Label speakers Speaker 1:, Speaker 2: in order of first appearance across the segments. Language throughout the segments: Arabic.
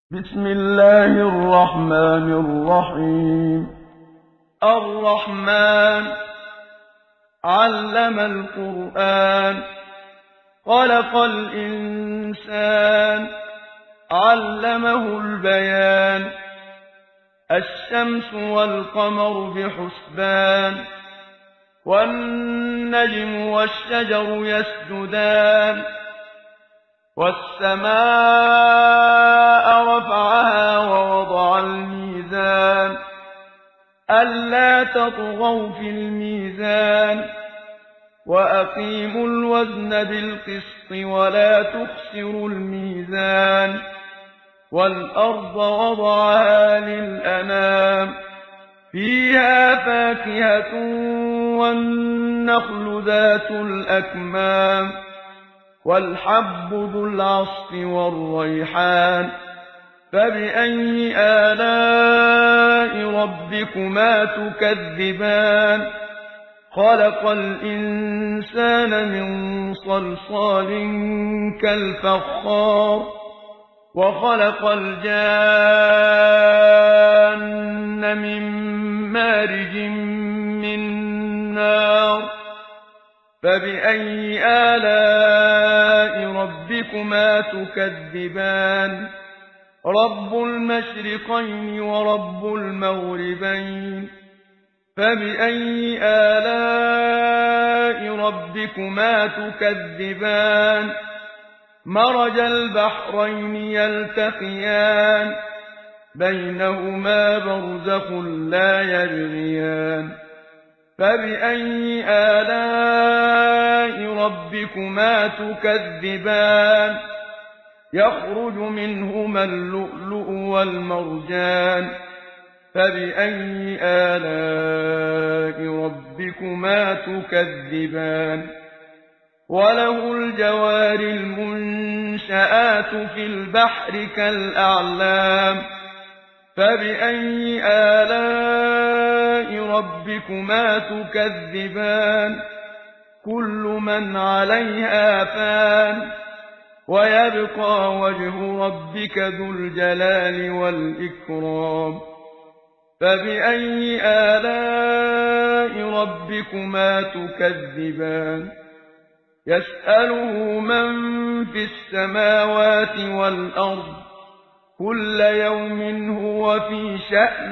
Speaker 1: بسم الله الرحمن الرحيم
Speaker 2: الرحمن علم القرآن خلق الإنسان علمه البيان الشمس والقمر بحسبان والنجم والشجر يسجدان والسماء رفعها ووضع الميزان ألا تطغوا في الميزان وأقيموا الوزن بالقسط ولا تخسروا الميزان والأرض وضعها للأنام فيها فاكهة والنخل ذات الأكمام والحب ذو العصف والريحان فبأي آلاء ربكما تكذبان خلق الإنسان من صلصال كالفخار وخلق الجان من مارج من نار فبأي آلاء ربكما تكذبان رب المشرقين ورب المغربين فبأي آلاء ربكما تكذبان مرج البحرين يلتقيان بينهما برزخ لا يبغيان فبأي آلاء ربكما تكذبان يخرج منهما اللؤلؤ والمرجان فبأي آلاء ربكما تكذبان وله الجوار المنشآت في البحر كالأعلام فبأي آلاء ربكما تكذبان كل من عليها فان ويبقى وجه ربك ذو الجلال والإكرام فبأي آلاء ربكما تكذبان يسأله من في السماوات والأرض كل يوم هو في شأن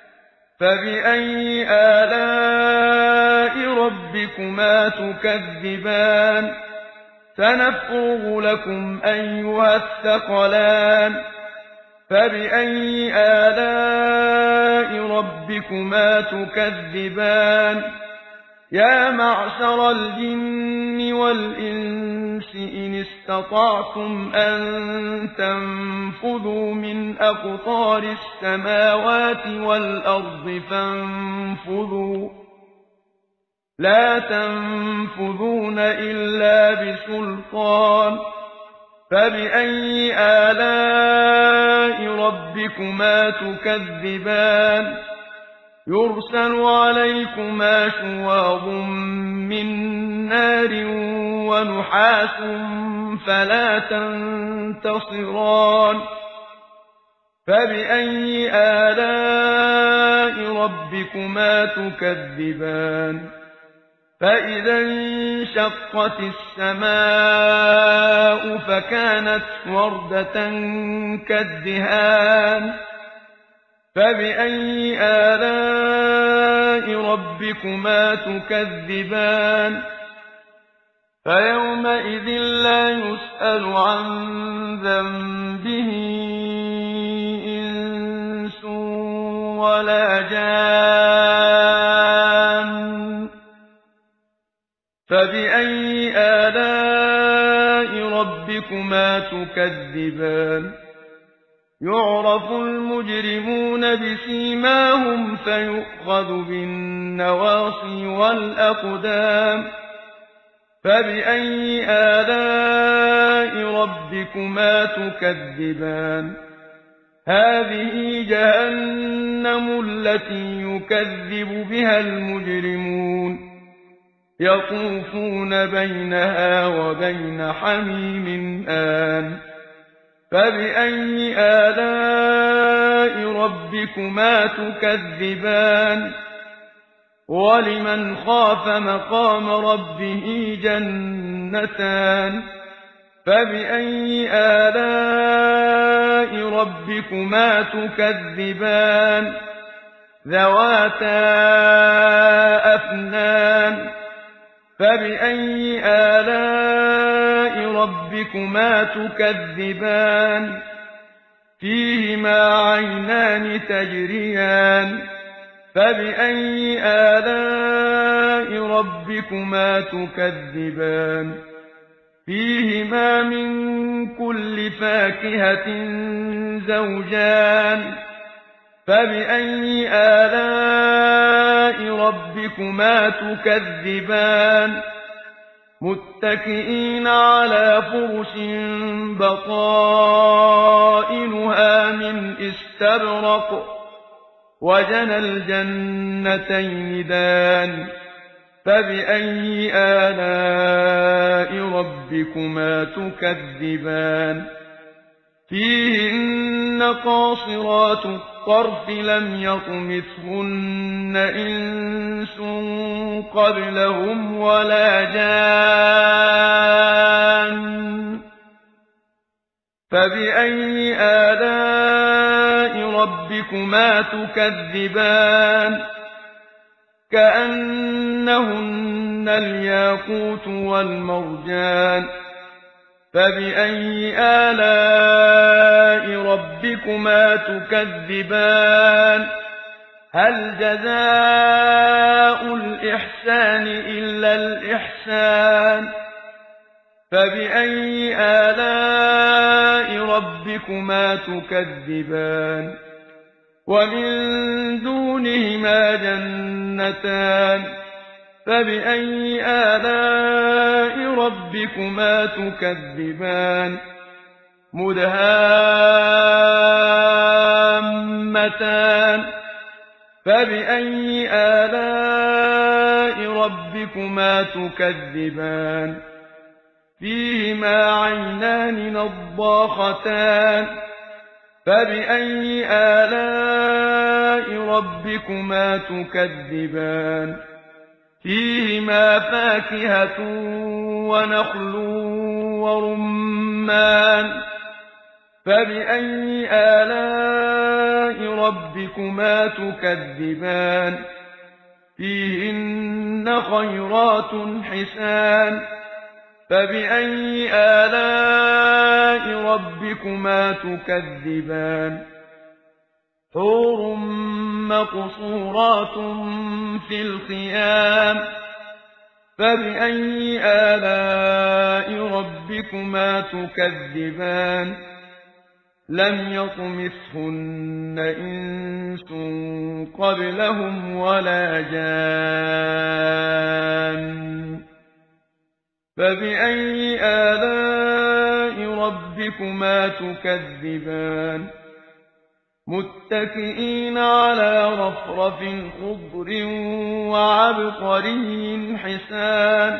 Speaker 2: فبأي آلاء ربكما تكذبان سنفرغ لكم أيها الثقلان فبأي آلاء ربكما تكذبان يا معشر الجن والإنس إن استطعتم أن تنفذوا من أقطار السماوات والأرض فانفذوا لا تنفذون إلا بسلطان فبأي آلاء ربكما تكذبان يرسل عليكما شواظ من نار ونحاس فلا تنتصران فبأي آلاء ربكما تكذبان فإذا انشقت السماء فكانت وردة كالدهان فبأي آلاء ربكما تكذبان فيومئذ لا يسأل عن ذنبه إنس ولا جان فبأي آلاء ربكما تكذبان يعرف المجرمون بسيماهم فيؤخذ بالنواصي والأقدام فبأي آلاء ربكما تكذبان هذه جهنم التي يكذب بها المجرمون يطوفون بينها وبين حميم آن فبأي آلاء ربكما تكذبان ولمن خاف مقام ربه جنتان فبأي آلاء ربكما تكذبان ذواتا أفنان فبأي آلاء ربكما تكذبان فيهما عينان تجريان فبأي آلاء ربكما تكذبان فيهما من كل فاكهة زوجان فبأي آلاء ربكما تكذبان متكئين على فرش بطائنها من استبرق وجنى الجنتين دان فبأي آلاء ربكما تكذبان فيهن قاصرات الطرف لم يطمثهن إنس قبلهم ولا جان فبأي آلاء ربكما تكذبان كأنهن الياقوت والمرجان فبأي آلاء ربكما تكذبان هل جزاء الإحسان إلا الإحسان فبأي آلاء ربكما تكذبان ومن دونهما جنتان فبأي آلاء ربكما تكذبان مدهامتان فبأي آلاء ربكما تكذبان فيهما عينان نضاختان فبأي آلاء ربكما تكذبان فيهما فاكهة ونخل ورمان فبأي آلاء ربكما تكذبان فيهن خيرات حسان فبأي آلاء ربكما تكذبان حور مقصورات في الخيام فبأي آلاء ربكما تكذبان لم يطمثهن إنس قبلهم ولا جان فبأي آلاء ربكما تكذبان متكئين على رفرف خضر وعبقري حسان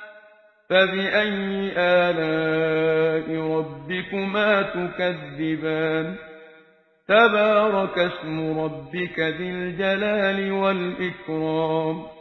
Speaker 2: فبأي آلاء ربكما تكذبان تبارك اسم ربك ذي الجلال والإكرام